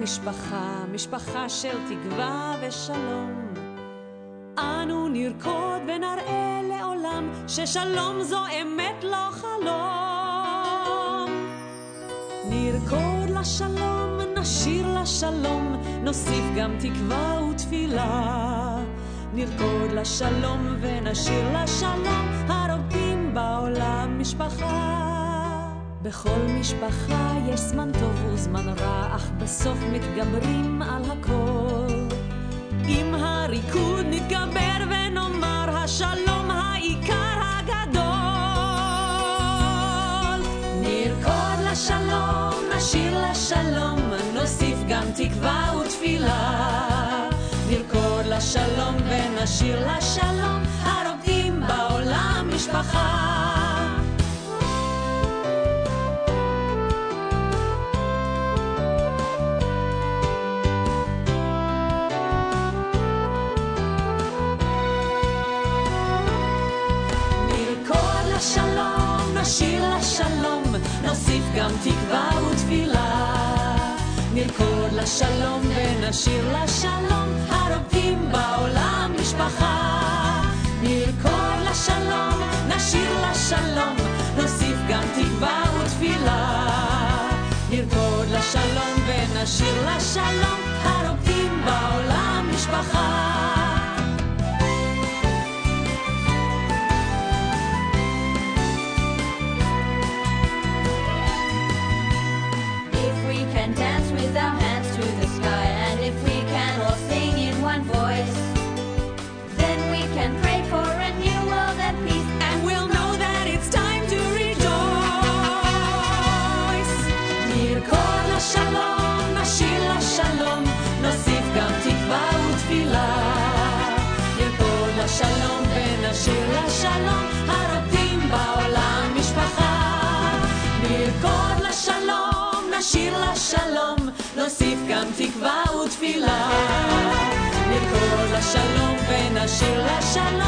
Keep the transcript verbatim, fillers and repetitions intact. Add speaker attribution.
Speaker 1: משפחה, משפחה של תקווה ושלום. אנו נרקוד ונראה לעולם ששלום זו אמת לא חלום. נרקוד לשלום, נשיר לשלום, נוסיף גם תקווה ותפילה. נרקוד לשלום ונשיר לשלום, הרוקדים בעולם משפחה. בכל משפחה יש זמן טוב וזמן רע, אך בסוף מתגברים על הכל. עם הריקוד נתגבר ונאמר השלום העיקר הגדול. נרקוד לשלום, נשיר לשלום, נוסיף גם תקווה ותפילה. נרקוד לשלום ונשיר לשלום, הרוקדים בעולם משפחה. נשיר לשלום, נוסיף גם תקווה ותפילה. נרקוד לשלום ונשיר לשלום, הרוקדים בעולם משפחה. נרקוד לשלום, נשיר לשלום, נוסיף גם תקווה ותפילה. נרקוד לשלום ונשיר לשלום, הרוקדים בעולם משפחה. שלום ונשיר לשלום, הרוקדים בעולם משפחה. נרקוד לשלום, נשיר לשלום, נוסיף גם תקווה ותפילה. נרקוד לשלום ונשיר לשלום,